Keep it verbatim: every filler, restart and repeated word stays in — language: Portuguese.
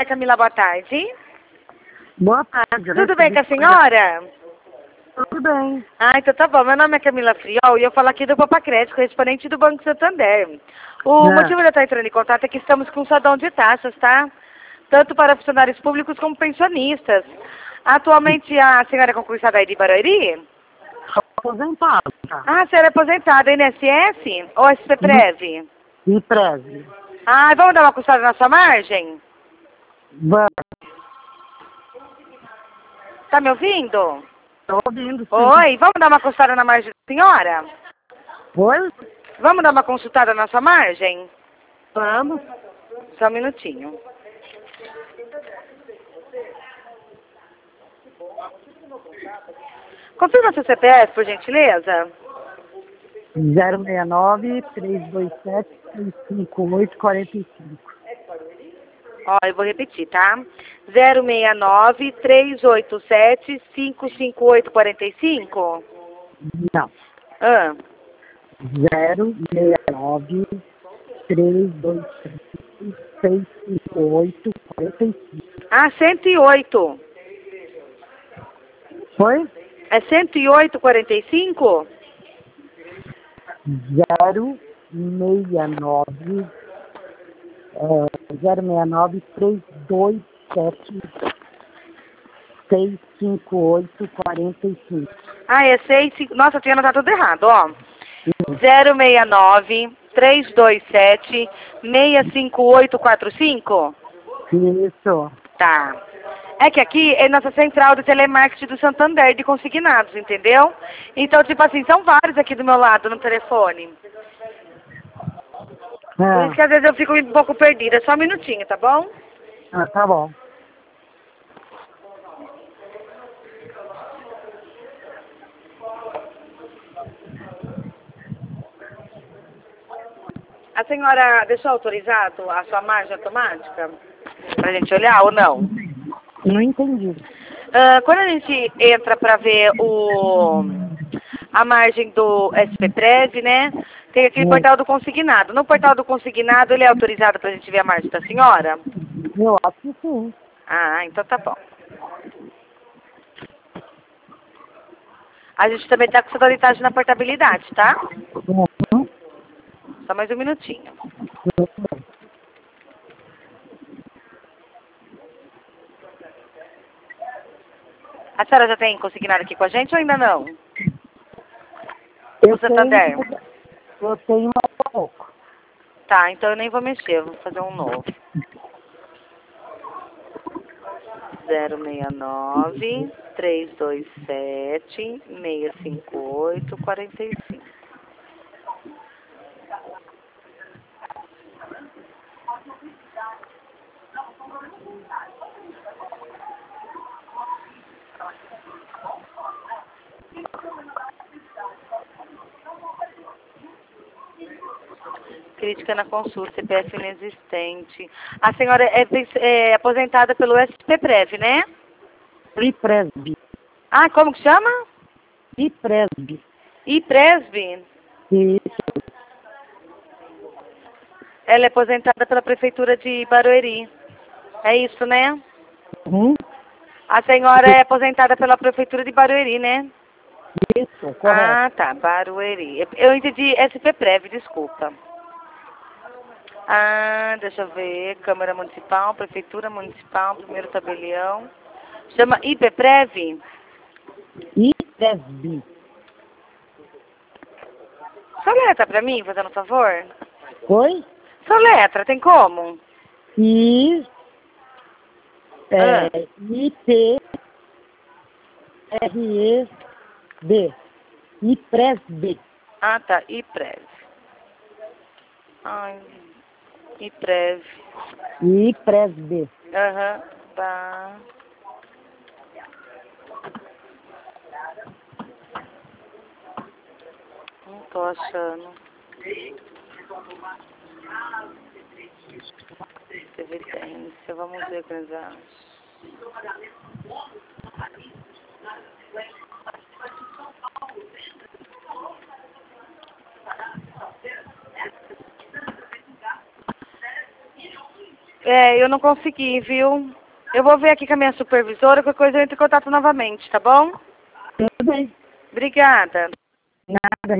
Camila, boa tarde. Boa tarde. Tudo bem com a senhora? Tudo bem. Ah, então tá bom. Meu nome é Camila Friol e eu falo aqui do Papacrédito, correspondente do Banco Santander. O É. motivo de eu estar entrando em contato é que estamos com um sadão de taxas, tá? Tanto para funcionários públicos como pensionistas. Atualmente a senhora é concursada aí de Barueri? Sou aposentado, tá? Ah, a senhora é aposentada, I N S S ou S P Prev? E preze. Ah, vamos dar uma custada na sua margem? Vamos. Tá me ouvindo? Estou ouvindo, sim. Oi, vamos dar uma custada na margem da senhora? Oi? Vamos dar uma consultada na sua margem? Vamos. Só um minutinho. Confirma seu C P F, por gentileza. zero seis nove, três dois sete, seis cinco oito, quatro cinco. Ó, eu vou repetir, tá? zero seis nove, três oito sete, cinco cinco oito, quatro cinco? Não. Ah, zero seis nove, três dois sete, seis cinco oito, quatro cinco. ah, cento e oito. Foi? É cento e oito, quarenta e cinco? zero seis nove, é, zero seis nove, três dois sete, seis cinco oito, quatro cinco. Ah, é seis, cinco... Nossa, eu tinha anotado tudo errado, ó. zero seis nove, três dois sete, seis cinco oito, quatro cinco? Isso. Tá. É que aqui é nossa central de telemarketing do Santander de consignados, entendeu? Então, tipo assim, são vários aqui do meu lado no telefone. Por isso que É. às vezes eu fico um pouco perdida. Só um minutinho, tá bom? Ah, tá bom. A senhora deixou autorizado a sua margem automática? Pra gente olhar ou não? Não entendi. Ah, quando a gente entra para ver o, a margem do S P Prev, né? Tem aquele Hum. portal do consignado. No portal do consignado, ele é autorizado para a gente ver a margem da senhora? Eu acho que sim. Ah, então tá bom. A gente também tá com sonoridade na portabilidade, tá? Uhum. Só mais um minutinho. A senhora já tem consignado aqui com a gente ou ainda não? Eu O Santander. tenho, eu tenho mais pouco. Tá, então eu nem vou mexer, vou fazer um novo. zero seis nove, três dois sete, seis cinco oito, quatro cinco. Crítica na consulta, C P F inexistente. A senhora é, é aposentada pelo S P Prev, né? E presbe. Ah, como que chama? E presbe. I Presb. Isso. Ela é aposentada pela Prefeitura de Barueri. É isso, né? Uhum. A senhora é aposentada pela Prefeitura de Barueri, né? Isso, correto. Ah, tá, Barueri. Eu entendi S P Prev, desculpa. Ah, deixa eu ver. Câmara Municipal, Prefeitura Municipal, primeiro tabelião. Chama I P Prev? E presbe. Soletra pra mim, fazendo um favor. Oi? Soletra, tem como? I, Ah, é, I P R E B. E presbe. ah tá, I Prev. Ai, I Prev. E presbe. Aham, tá. Não tô achando. Evidência, vamos ver o que eles acham. É, eu não consegui, viu? Eu vou ver aqui com a minha supervisora, qualquer coisa eu entro em contato novamente, tá bom? Tudo bem. Obrigada. Nada.